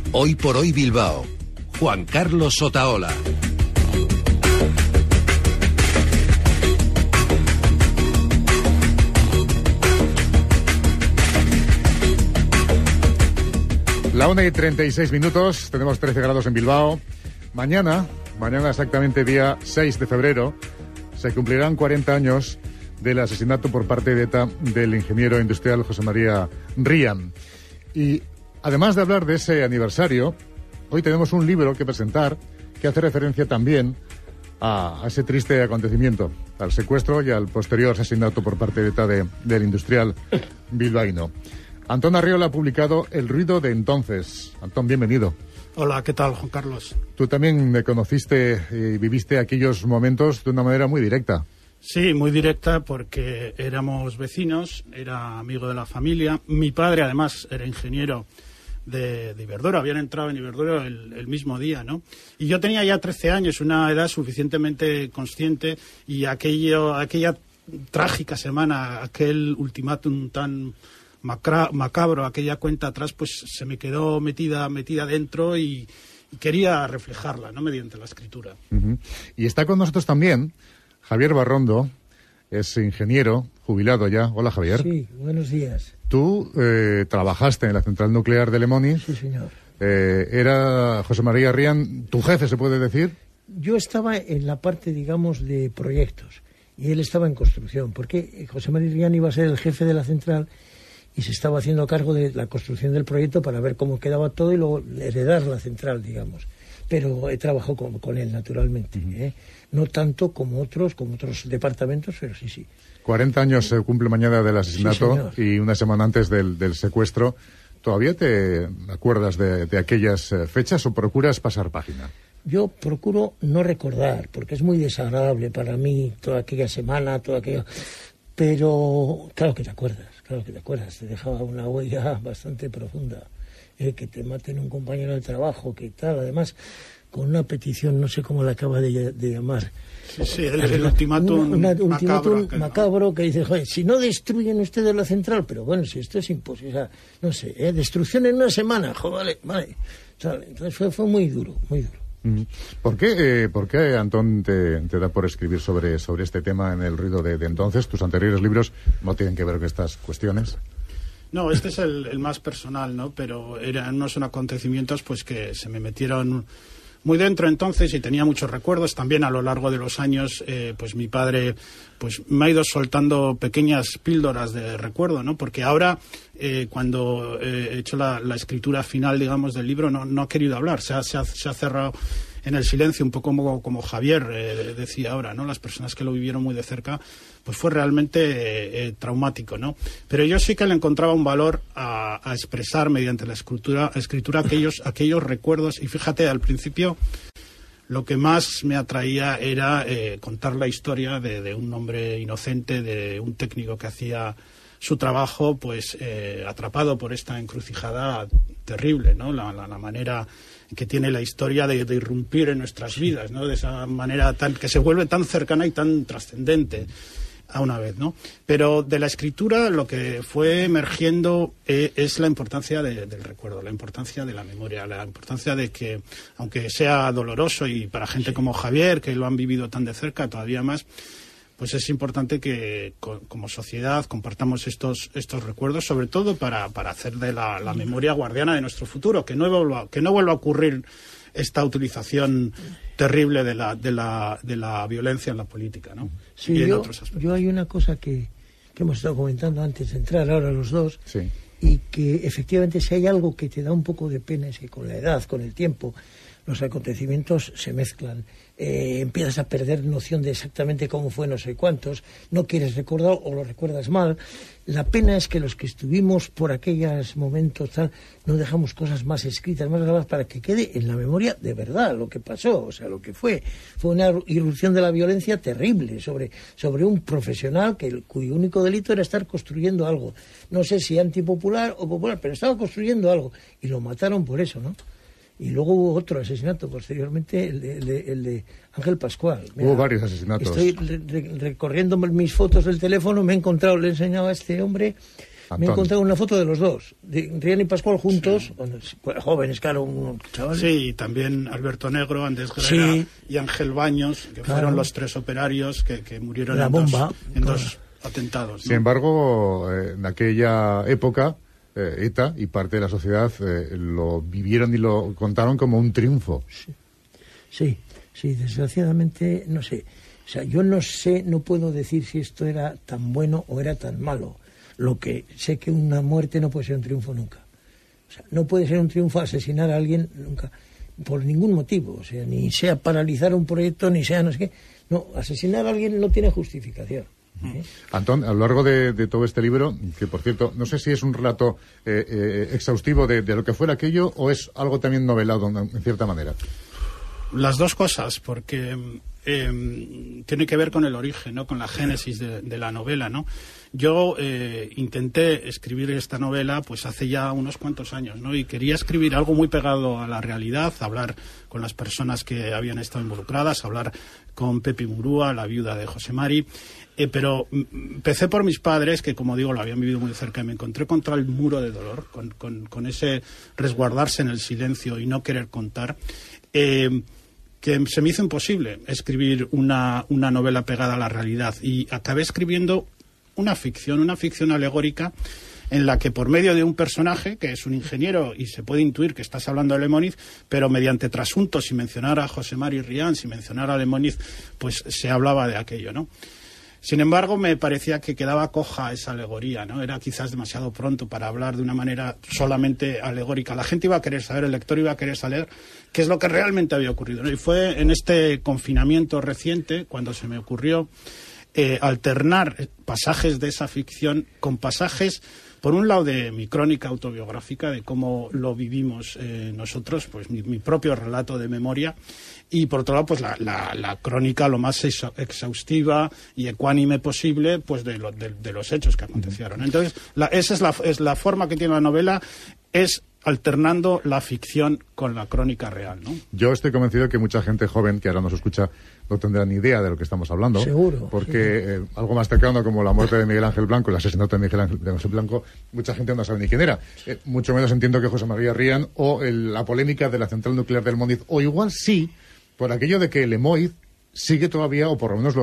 Hoy por hoy Bilbao. Juan Carlos Otaola. La 1:36, tenemos 13 grados en Bilbao. Mañana exactamente día 6 de febrero, se cumplirán 40 años del asesinato por parte de ETA del ingeniero industrial José María Ryan. Y además de hablar de ese aniversario, hoy tenemos un libro que presentar que hace referencia también a ese triste acontecimiento, al secuestro y al posterior asesinato por parte de ETA del industrial bilbaíno. Antón Arriola ha publicado El ruido de entonces. Antón, bienvenido. Hola, ¿qué tal, Juan Carlos? Tú también me conociste y viviste aquellos momentos de una manera muy directa. Sí, muy directa porque éramos vecinos, era amigo de la familia. Mi padre, además, era ingeniero de Iberdrola, habían entrado en Iberdrola el mismo día, ¿no? Y yo tenía ya 13 años, una edad suficientemente consciente, y aquella trágica semana, aquel ultimátum tan macabro, aquella cuenta atrás, pues se me quedó metida dentro y quería reflejarla, ¿no?, mediante la escritura. Uh-huh. Y está con nosotros también Javier Barrondo, es ingeniero, jubilado ya. Hola, Javier. Sí, buenos días. Tú trabajaste en la central nuclear de Lemoni. Sí, señor. ¿Era José María Ryan tu jefe, se puede decir? Yo estaba en la parte, digamos, de proyectos y él estaba en construcción, porque José María Ryan iba a ser el jefe de la central y se estaba haciendo cargo de la construcción del proyecto para ver cómo quedaba todo y luego heredar la central, digamos. Pero he trabajado con él, naturalmente. Uh-huh. No tanto como otros departamentos, pero sí. 40 años se cumple mañana del asesinato, sí, y una semana antes del secuestro. ¿Todavía te acuerdas de aquellas fechas o procuras pasar página? Yo procuro no recordar, porque es muy desagradable para mí toda aquella semana, pero claro que te acuerdas, te dejaba una huella bastante profunda. Que te maten un compañero de trabajo, que tal, además con una petición, no sé cómo la acaba de llamar. Sí, el ultimátum macabro que dice, joder, si no destruyen ustedes la central, pero bueno, si esto es imposible, o sea, no sé, destrucción en una semana, joder, vale. Entonces fue muy duro. ¿Por qué Antón, te da por escribir sobre este tema en El ruido de entonces? ¿Tus anteriores libros no tienen que ver con estas cuestiones? No, este es el más personal, ¿no? Pero eran unos acontecimientos pues que se me metieron muy dentro entonces y tenía muchos recuerdos. También a lo largo de los años, pues mi padre pues me ha ido soltando pequeñas píldoras de recuerdo, ¿no? Porque ahora, cuando he hecho la escritura final, digamos, del libro, no ha querido hablar, se ha cerrado en el silencio, un poco como Javier decía ahora, ¿no? Las personas que lo vivieron muy de cerca, pues fue realmente traumático, ¿no? Pero yo sí que le encontraba un valor a expresar mediante la escritura aquellos recuerdos. Y fíjate, al principio lo que más me atraía era contar la historia de un hombre inocente, de un técnico que hacía su trabajo, pues atrapado por esta encrucijada terrible, ¿no? La manera que tiene la historia de irrumpir en nuestras vidas, ¿no? De esa manera que se vuelve tan cercana y tan trascendente a una vez, ¿no? Pero de la escritura lo que fue emergiendo es la importancia del recuerdo, la importancia de la memoria, la importancia de que, aunque sea doloroso y para gente como Javier, que lo han vivido tan de cerca, todavía más, pues es importante que como sociedad compartamos estos recuerdos, sobre todo para hacer de la memoria guardiana de nuestro futuro, que no vuelva a ocurrir esta utilización terrible de la violencia en la política, ¿no? Sí, y en otros aspectos. Yo hay una cosa que hemos estado comentando antes de entrar ahora los dos, sí, y que efectivamente si hay algo que te da un poco de pena es que con la edad, con el tiempo, los acontecimientos se mezclan. Empiezas a perder noción de exactamente cómo fue no sé cuántos, no quieres recordar o lo recuerdas mal. La pena es que los que estuvimos por aquellos momentos tal, no dejamos cosas más escritas, más grabadas, para que quede en la memoria de verdad lo que pasó, o sea, lo que fue una irrupción de la violencia terrible sobre un profesional cuyo único delito era estar construyendo algo, no sé si antipopular o popular, pero estaba construyendo algo y lo mataron por eso, ¿no? Y luego hubo otro asesinato posteriormente, el de Ángel Pascual. Hubo varios asesinatos. Estoy recorriendo mis fotos del teléfono, me he encontrado, le he enseñado a este hombre Me he encontrado una foto de los dos, de Rian y Pascual juntos, jóvenes, claro, un chaval. Sí, y también Alberto Negro, Andrés Guerrera y Ángel Baños, que fueron los 3 operarios que murieron en dos atentados, ¿no? Sin embargo, en aquella época, ETA y parte de la sociedad lo vivieron y lo contaron como un triunfo. Sí, desgraciadamente, no sé. O sea, yo no puedo decir si esto era tan bueno o era tan malo. Lo que sé que una muerte no puede ser un triunfo nunca. O sea, no puede ser un triunfo asesinar a alguien nunca, por ningún motivo. O sea, ni sea paralizar un proyecto, ni sea no sé qué. No, asesinar a alguien no tiene justificación. Antón, a lo largo de todo este libro, que por cierto, no sé si es un relato exhaustivo de lo que fuera aquello o es algo también novelado en cierta manera. Las dos cosas, porque tiene que ver con el origen, ¿no? Con la génesis de la novela, ¿no? Yo intenté escribir esta novela pues hace ya unos cuantos años, ¿no? Y quería escribir algo muy pegado a la realidad, hablar con las personas que habían estado involucradas, hablar con Pepi Murúa, la viuda de José Mari, pero empecé por mis padres, que como digo lo habían vivido muy de cerca, y me encontré contra el muro de dolor, con ese resguardarse en el silencio y no querer contar, que se me hizo imposible escribir una novela pegada a la realidad, y acabé escribiendo una ficción alegórica en la que por medio de un personaje que es un ingeniero y se puede intuir que estás hablando de Lemoniz, pero mediante trasuntos, sin mencionar a José Mari Rian, sin mencionar a Lemoniz, pues se hablaba de aquello, ¿no? Sin embargo, me parecía que quedaba coja esa alegoría, ¿no? Era quizás demasiado pronto para hablar de una manera solamente alegórica. La gente iba a querer saber, el lector iba a querer saber qué es lo que realmente había ocurrido, ¿no? Y fue en este confinamiento reciente cuando se me ocurrió alternar pasajes de esa ficción con pasajes, por un lado, de mi crónica autobiográfica, de cómo lo vivimos nosotros, pues mi propio relato de memoria, y por otro lado, pues la crónica lo más exhaustiva y ecuánime posible, pues de los hechos que acontecieron. Entonces, esa es la forma que tiene la novela, es alternando la ficción con la crónica real, ¿no? Yo estoy convencido de que mucha gente joven que ahora nos escucha no tendrá ni idea de lo que estamos hablando. Seguro. Porque algo más cercano como la muerte de Miguel Ángel Blanco, el asesinato de Miguel Ángel Blanco, mucha gente no sabe ni quién era. Mucho menos entiendo que José María Rian o la polémica de la central nuclear del Lemoniz, o igual sí, por aquello de que el Lemoniz sigue todavía, o por lo menos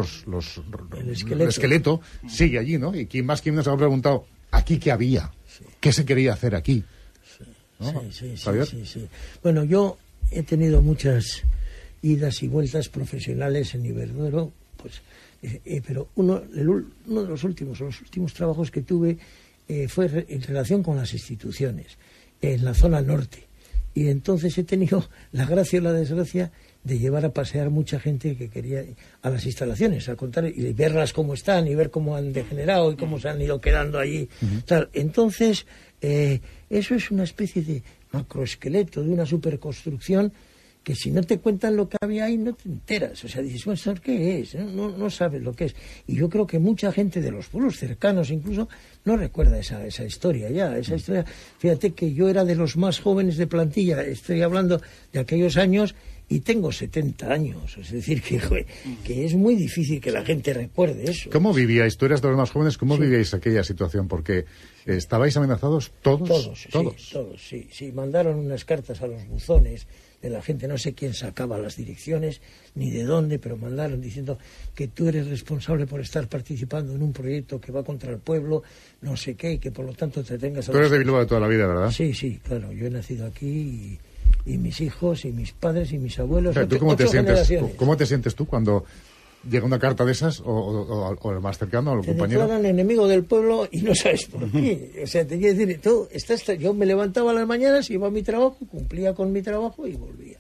el esqueleto sigue allí, ¿no? Y quién nos ha preguntado, ¿aquí qué había? Sí. ¿Qué se quería hacer aquí? ¿No? Sí. Bueno, yo he tenido muchas idas y vueltas profesionales en Iberduero, pues, pero uno de los últimos trabajos que tuve fue en relación con las instituciones en la zona norte, y entonces he tenido la gracia o la desgracia de llevar a pasear mucha gente que quería a las instalaciones, a contar y verlas cómo están y ver cómo han degenerado y cómo se han ido quedando allí. Tal. Entonces, eso es una especie de macroesqueleto, de una superconstrucción que si no te cuentan lo que había ahí no te enteras. O sea, dices, bueno, ¿qué es? No sabes lo que es. Y yo creo que mucha gente de los pueblos cercanos incluso no recuerda esa historia ya. Esa historia, fíjate que yo era de los más jóvenes de plantilla, estoy hablando de aquellos años, y tengo 70 años, es decir, que es muy difícil que la gente recuerde eso. ¿Cómo vivíais? Tú eras de los más jóvenes, ¿cómo vivíais aquella situación? Porque ¿estabais amenazados todos? Todos. Mandaron unas cartas a los buzones de la gente, no sé quién sacaba las direcciones, ni de dónde, pero mandaron diciendo que tú eres responsable por estar participando en un proyecto que va contra el pueblo, no sé qué, y que por lo tanto te tengas... Tú eres de Bilbao de toda la vida, ¿verdad? Sí, claro, yo he nacido aquí y mis hijos y mis padres y mis abuelos. ¿Tú cómo te sientes tú cuando llega una carta de esas o el más cercano, al compañero? Te declaran enemigo del pueblo y no sabes por qué. O sea, te quiero decir, yo me levantaba a las mañanas, iba a mi trabajo, cumplía con mi trabajo y volvía.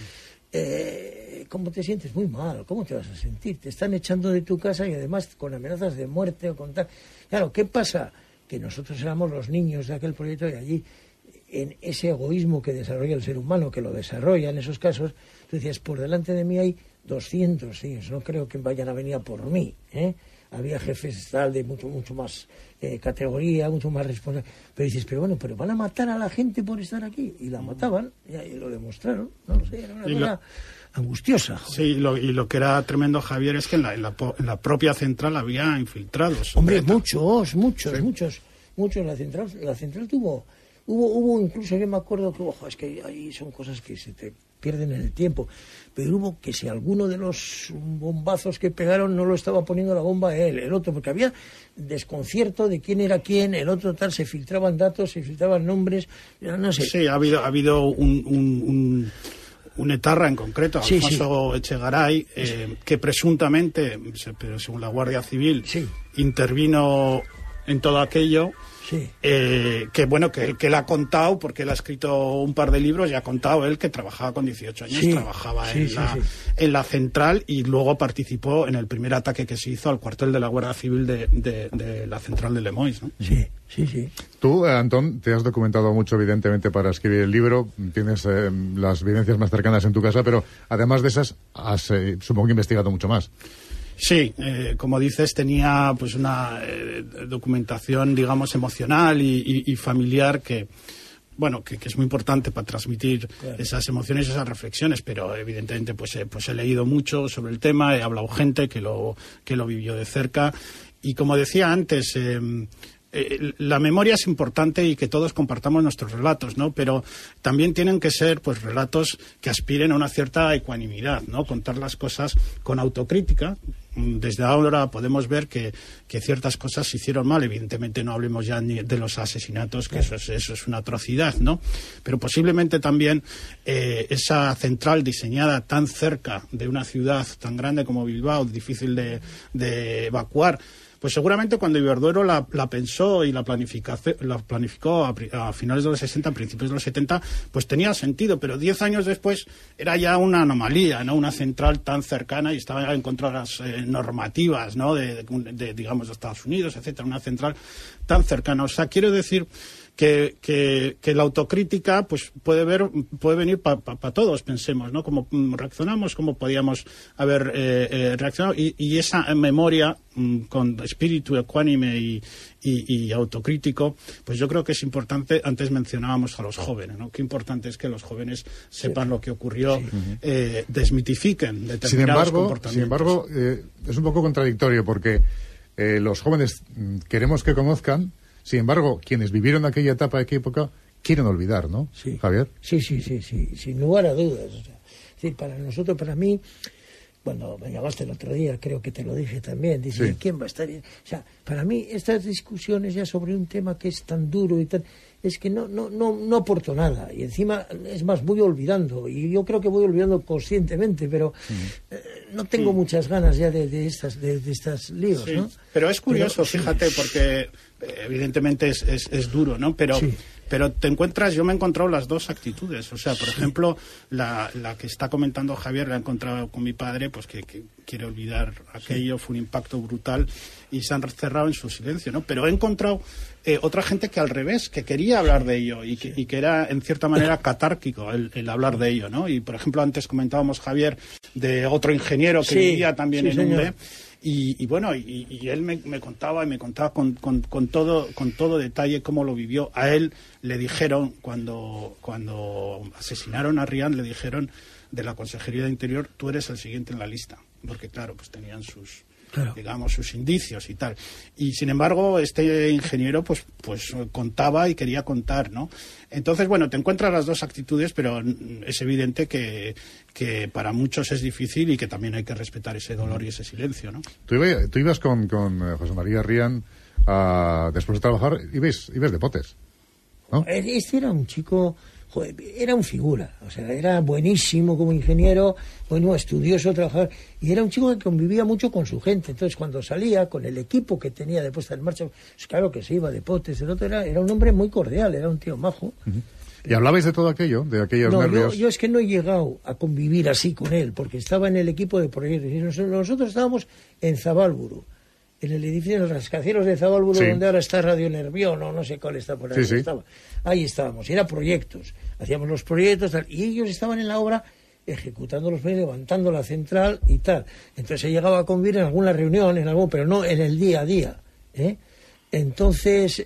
¿Cómo te sientes? Muy mal. ¿Cómo te vas a sentir? Te están echando de tu casa y además con amenazas de muerte o con tal. Claro, ¿qué pasa? Que nosotros éramos los niños de aquel proyecto y allí, en ese egoísmo que desarrolla el ser humano, que lo desarrolla en esos casos, tú decías, por delante de mí hay 200 tíos, no creo que vayan a venir a por mí, Había jefes tal de mucho más categoría, mucho más responsable, pero dices, pero van a matar a la gente por estar aquí, y la mataban, y lo demostraron, no lo sé, era una cosa angustiosa. Joder. Sí, y lo que era tremendo, Javier, es que en la propia central había infiltrados. Hombre, muchos. mucho. La central hubo incluso, yo me acuerdo que, ojo, es que ahí son cosas que se te pierden en el tiempo, pero hubo que si alguno de los bombazos que pegaron no lo estaba poniendo la bomba él, el otro, porque había desconcierto de quién era quién, el otro tal, se filtraban datos, se filtraban nombres, no sé. Sí, ha habido un etarra en concreto, Alfonso Echegaray, que presuntamente, pero según la Guardia Civil, intervino en todo aquello. Sí. Que él ha contado, porque él ha escrito un par de libros y ha contado él que trabajaba con 18 años, trabajaba en la central y luego participó en el primer ataque que se hizo al cuartel de la Guardia Civil de la central de Lemoiz, ¿no? Sí. Tú, Antón, te has documentado mucho, evidentemente, para escribir el libro. Tienes las vivencias más cercanas en tu casa, pero además de esas, has, supongo que investigado mucho más. Sí, como dices, tenía pues una documentación, digamos, emocional y familiar que es muy importante para transmitir esas emociones y esas reflexiones, pero evidentemente pues he leído mucho sobre el tema, he hablado con gente que lo vivió de cerca y, como decía antes, la memoria es importante y que todos compartamos nuestros relatos, ¿no? Pero también tienen que ser pues relatos que aspiren a una cierta ecuanimidad, ¿no? Contar las cosas con autocrítica. Desde ahora podemos ver que ciertas cosas se hicieron mal. Evidentemente no hablemos ya ni de los asesinatos, que eso es una atrocidad, ¿no? Pero posiblemente también esa central diseñada tan cerca de una ciudad tan grande como Bilbao, difícil de evacuar, pues seguramente cuando Iberdrola la pensó y la planificó a finales de los 60, principios de los 70, pues tenía sentido, pero 10 años después era ya una anomalía, ¿no? Una central tan cercana y estaba en contra de las normativas, ¿no? Digamos, de Estados Unidos, etcétera, una central tan cercana. O sea, quiero decir que la autocrítica pues puede venir para todos, pensemos, ¿no? Cómo reaccionamos, cómo podíamos haber reaccionado y esa memoria con espíritu ecuánime y autocrítico, pues yo creo que es importante. Antes mencionábamos a los jóvenes, ¿no? Qué importante es que los jóvenes sepan lo que ocurrió, desmitifiquen determinados comportamientos. Sin embargo, es un poco contradictorio porque los jóvenes queremos que conozcan. Sin embargo, quienes vivieron aquella etapa, aquella época, quieren olvidar, ¿no, Javier? Sí, sin lugar a dudas. O sea, es decir, para nosotros, para mí, cuando me llamaste el otro día, creo que te lo dije también, dice, ¿quién va a estar? O sea, para mí, estas discusiones ya sobre un tema que es tan duro y tan... es que no aporto nada. Y encima, es más, voy olvidando. Y yo creo que voy olvidando conscientemente, pero no tengo muchas ganas ya de estas líos, ¿no? Pero es curioso, fíjate, porque evidentemente es duro, ¿no? Pero te encuentras, yo me he encontrado las dos actitudes. O sea, por ejemplo, la que está comentando Javier, la he encontrado con mi padre, pues que quiere olvidar aquello, fue un impacto brutal y se han cerrado en su silencio, ¿no? Pero he encontrado otra gente que al revés, que quería hablar de ello y que era en cierta manera catárquico el hablar de ello, ¿no? Y por ejemplo, antes comentábamos, Javier, de otro ingeniero que vivía también en Umbe. Y bueno, y él me contaba con todo detalle cómo lo vivió. A él le dijeron, cuando asesinaron a Rian, le dijeron de la Consejería de Interior, tú eres el siguiente en la lista, porque claro, pues tenían sus indicios y tal. Y sin embargo, este ingeniero pues contaba y quería contar, ¿no? Entonces, bueno, te encuentras las dos actitudes, pero es evidente que para muchos es difícil y que también hay que respetar ese dolor y ese silencio, ¿no? Tú ibas con José María Rian después de trabajar, ibas de potes, ¿no? Este era un chico... Joder, era un figura, o sea, era buenísimo como ingeniero, bueno, estudioso, trabajador, y era un chico que convivía mucho con su gente. Entonces, cuando salía con el equipo que tenía de puesta en marcha, pues claro que se iba de potes, el otro era un hombre muy cordial, era un tío majo. ¿Y hablabais de todo aquello, de aquellos nervios? Yo es que no he llegado a convivir así con él, porque estaba en el equipo de proyectos, y nosotros estábamos en Zabálburu, en el edificio de los rascacielos de Zabálburu, donde ahora está Radio Nervión, o no sé cuál está por ahí. Ahí estábamos, era proyectos, hacíamos los proyectos, tal, y ellos estaban en la obra ejecutando los proyectos, levantando la central y tal. Entonces se llegaba a convivir en alguna reunión, pero no en el día a día, ¿eh? Entonces,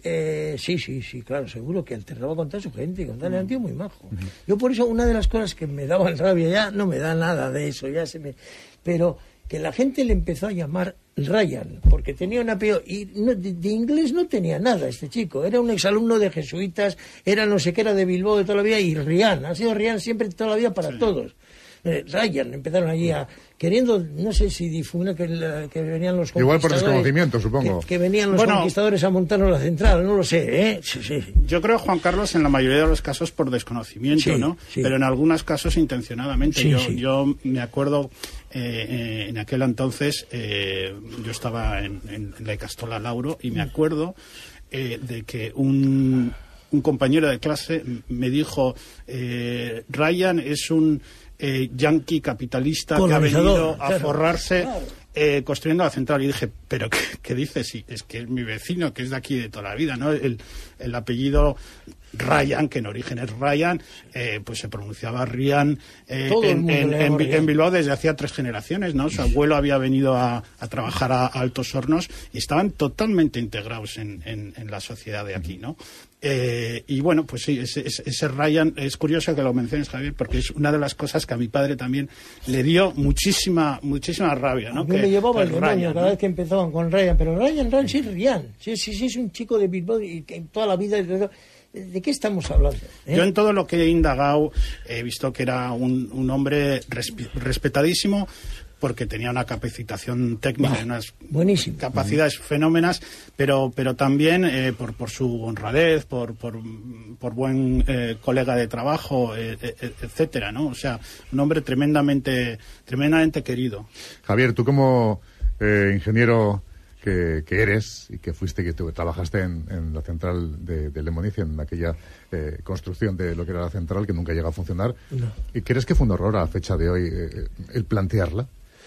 sí, claro, seguro que alternaba con toda su gente, con tal, era un tío muy majo. Yo por eso, una de las cosas que me daban rabia, ya no me da nada de eso, pero que la gente le empezó a llamar Ryan, porque tenía un apellido, y de inglés no tenía nada este chico, era un exalumno de jesuitas, era no sé qué, era de Bilbao de toda la vida, y Ryan, ha sido Ryan siempre toda la vida para todos. Ryan, empezaron allí queriendo, no sé si difuminar que venían los conquistadores. Igual por desconocimiento, supongo. Que venían los conquistadores a montarnos la central, no lo sé, ¿eh? Sí. Yo creo, Juan Carlos, en la mayoría de los casos por desconocimiento, ¿no? Sí. Pero en algunos casos intencionadamente. Yo me acuerdo, en aquel entonces, yo estaba en la Icastola Lauro, y me acuerdo de que un compañero de clase me dijo, Ryan es un yanqui capitalista que ha venido a forrarse construyendo la central. Y dije, ¿pero qué dices? Sí, es que es mi vecino, que es de aquí de toda la vida, ¿no? El apellido Ryan, que en origen es Ryan, pues se pronunciaba Ryan en Bilbao desde hacía 3 generaciones, ¿no? Su abuelo había venido a trabajar a Altos Hornos y estaban totalmente integrados en la sociedad de aquí, ¿no? Y bueno, pues sí, ese Ryan, es curioso que lo menciones, Javier, porque es una de las cosas que a mi padre también le dio muchísima rabia, ¿no? Me llevaba el demonio cada vez que empezaban con Ryan, pero Ryan sí es Ryan, sí es un chico de Bilbao y que toda la vida... ¿De qué estamos hablando? Yo en todo lo que he indagado he visto que era un hombre respetadísimo, porque tenía una capacitación técnica, unas capacidades fenómenas, pero también por su honradez, por buen colega de trabajo, etcétera, ¿no? O sea, un hombre tremendamente querido. Javier, tú como ingeniero que eres y que fuiste, que tú trabajaste en la central de Lemoniz, en aquella construcción de lo que era la central que nunca llegó a funcionar, ¿y crees que fue un error a la fecha de hoy el plantearla?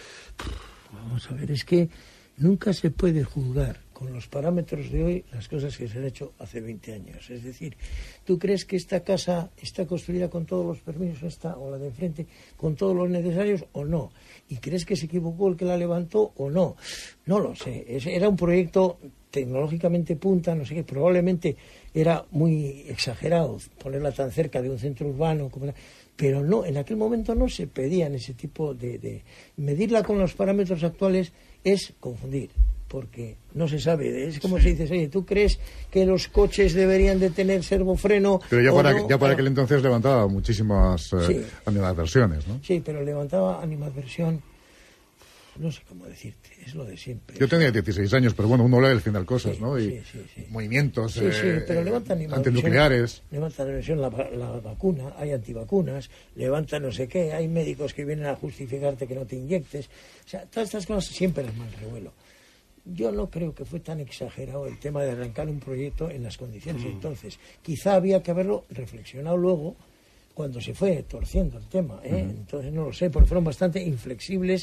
Vamos a ver, es que nunca se puede juzgar con los parámetros de hoy las cosas que se han hecho hace 20 años. Es decir, ¿tú crees que esta casa está construida con todos los permisos, o la de enfrente, con todos los necesarios o no? ¿Y crees que se equivocó el que la levantó o no? No lo sé. Era un proyecto tecnológicamente punta, no sé qué, probablemente era muy exagerado ponerla tan cerca de un centro urbano como... Pero no, en aquel momento no se pedían ese tipo de... Medirla con los parámetros actuales es confundir, porque no se sabe. Es como si dices, oye, ¿tú crees que los coches deberían de tener servofreno? Pero ya para aquel entonces levantaba muchísimas animadversiones, ¿no? Sí, pero levantaba animadversión, no sé cómo decirte, es lo de siempre. Yo tenía 16 años, pero bueno, uno lee al final cosas, ¿no? Y movimientos pero levantan antinucleares. Levantan la vacuna, hay antivacunas, levantan no sé qué, hay médicos que vienen a justificarte que no te inyectes. O sea, todas estas cosas siempre las mal revuelo. Yo no creo que fue tan exagerado el tema de arrancar un proyecto en las condiciones entonces. Quizá había que haberlo reflexionado luego, cuando se fue torciendo el tema, Entonces no lo sé, porque fueron bastante inflexibles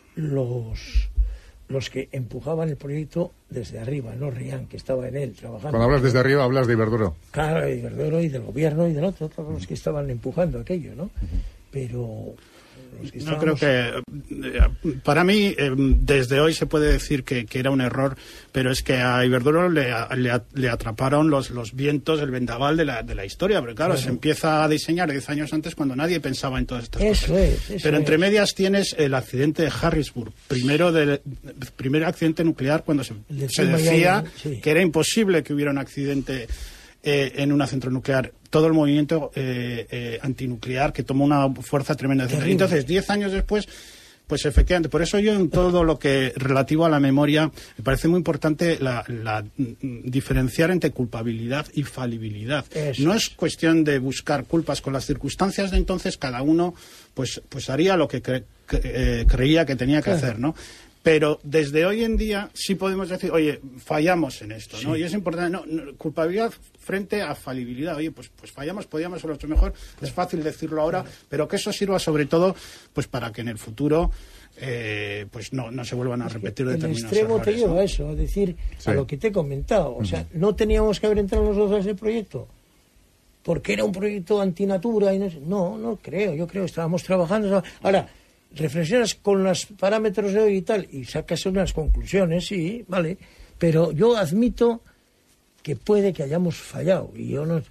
los que empujaban el proyecto desde arriba, no Ryan, que estaba en él trabajando. Cuando hablas desde arriba, hablas de Iberdrola. Claro, de Iberdrola y del gobierno y del otro, todos los que estaban empujando aquello, ¿no? Pero... No creo que... Para mí, desde hoy se puede decir que era un error, pero es que a Iberdrola le atraparon los vientos, el vendaval de la historia, porque claro, se empieza a diseñar 10 años antes cuando nadie pensaba en todas estas cosas. Pero entre medias tienes el accidente de Harrisburg, primer accidente nuclear, cuando se decía que era imposible que hubiera un accidente en una central nuclear. Todo el movimiento antinuclear que tomó una fuerza tremenda. Entonces, 10 años después, pues efectivamente, por eso yo en todo lo que relativo a la memoria me parece muy importante la diferenciar entre culpabilidad y falibilidad. No es cuestión de buscar culpas. Con las circunstancias de entonces, cada uno pues haría lo que creía que tenía que hacer, ¿no? Pero desde hoy en día sí podemos decir, oye, fallamos en esto, ¿no? Y es importante, culpabilidad frente a falibilidad. Oye, pues fallamos, podíamos haberlo hecho mejor, es fácil decirlo ahora, pero que eso sirva sobre todo pues para que en el futuro pues no se vuelvan a repetir determinados errores. El extremo te lleva a eso, a decir, a lo que te he comentado. O sea, no teníamos que haber entrado nosotros a ese proyecto, porque era un proyecto antinatura y no creo, yo creo que estábamos trabajando. Ahora, reflexionas con los parámetros de hoy y tal, y sacas unas conclusiones, sí, vale, pero yo admito que puede que hayamos fallado, y yo no,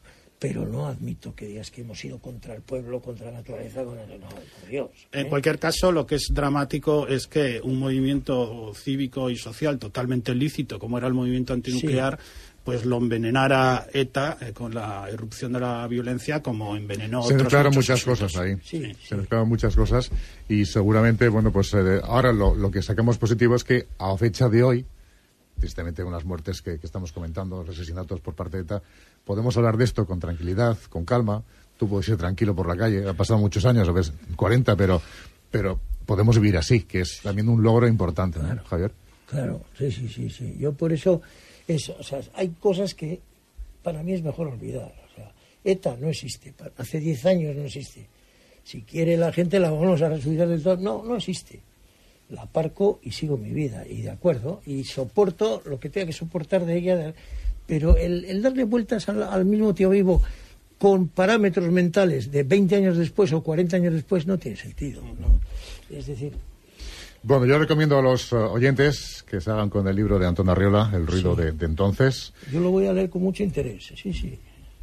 pero no admito que digas que hemos ido contra el pueblo, contra la naturaleza, no, por Dios. En cualquier caso, lo que es dramático es que un movimiento cívico y social totalmente lícito, como era el movimiento antinuclear, pues lo envenenara ETA con la irrupción de la violencia, como envenenó se mezclaron muchas cosas ahí. Se mezclaron muchas cosas y seguramente, bueno, pues ahora lo que sacamos positivo es que a fecha de hoy, tristemente unas muertes que estamos comentando, los asesinatos por parte de ETA, podemos hablar de esto con tranquilidad, con calma. Tú puedes ir tranquilo por la calle, ha pasado muchos años, a veces 40, pero podemos vivir así, que es también un logro importante, ¿no, claro, Javier? Claro, sí. Yo por eso, hay cosas que para mí es mejor olvidar. O sea, ETA no existe, hace 10 años no existe. Si quiere la gente la vamos a resucitar del todo. No existe. La aparco y sigo mi vida, y de acuerdo, y soporto lo que tenga que soportar de ella, pero el darle vueltas al mismo tío vivo con parámetros mentales de 20 años después o 40 años después no tiene sentido, ¿no? Es decir... Bueno, yo recomiendo a los oyentes que se hagan con el libro de Antón Arriola, El ruido de entonces. Yo lo voy a leer con mucho interés, sí.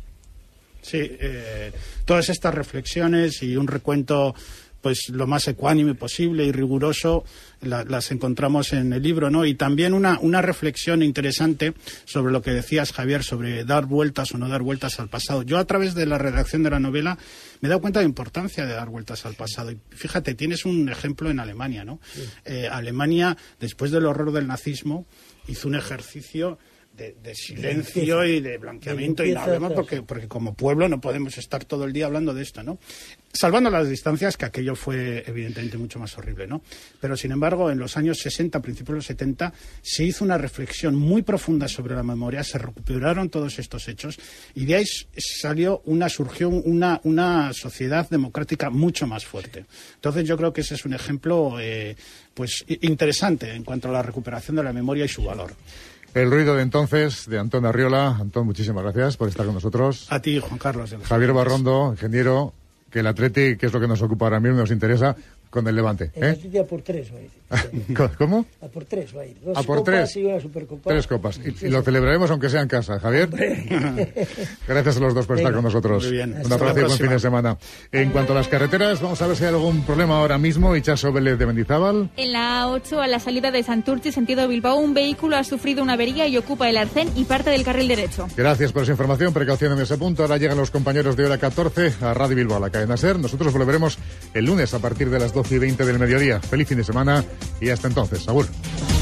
Sí, todas estas reflexiones y un recuento pues lo más ecuánime posible y riguroso las encontramos en el libro, ¿no? Y también una reflexión interesante sobre lo que decías, Javier, sobre dar vueltas o no dar vueltas al pasado. Yo, a través de la redacción de la novela, me he dado cuenta de la importancia de dar vueltas al pasado. Y fíjate, tienes un ejemplo en Alemania, ¿no? Sí. Alemania, después del horror del nazismo, hizo un ejercicio de silencio y de blanqueamiento, y no hablemos porque como pueblo no podemos estar todo el día hablando de esto, ¿no? Salvando las distancias, que aquello fue evidentemente mucho más horrible, ¿no? Pero sin embargo, en los años 60, principios de los 70, se hizo una reflexión muy profunda sobre la memoria, se recuperaron todos estos hechos y de ahí surgió una sociedad democrática mucho más fuerte. Entonces yo creo que ese es un ejemplo pues interesante en cuanto a la recuperación de la memoria y su valor. El ruido de entonces, de Antón Arriola. Antón, muchísimas gracias por estar con nosotros. A ti, Juan Carlos. Javier Barrondo, ingeniero, que el Atleti, que es lo que nos ocupa ahora mismo, nos interesa, con el Levante. El Atleti a por 3 va a ir. ¿Cómo? A por 3 va a ir. 2 a por copas 3. Y una Supercopa. 3 copas. Y lo celebraremos aunque sea en casa, Javier. Gracias a los dos por estar con nosotros. Muy bien. Un abrazo y buen fin de semana. En cuanto a las carreteras, vamos a ver si hay algún problema ahora mismo. Itxaso Vélez de Mendizábal. En la A8, a la salida de Santurtzi, sentido Bilbao, un vehículo ha sufrido una avería y ocupa el arcén y parte del carril derecho. Gracias por esa información. Precaución en ese punto. Ahora llegan los compañeros de Hora 14 a Radio Bilbao, a la cadena SER. Nosotros volveremos el lunes a partir de las 12:20 del mediodía. Feliz fin de semana y hasta entonces. Agur.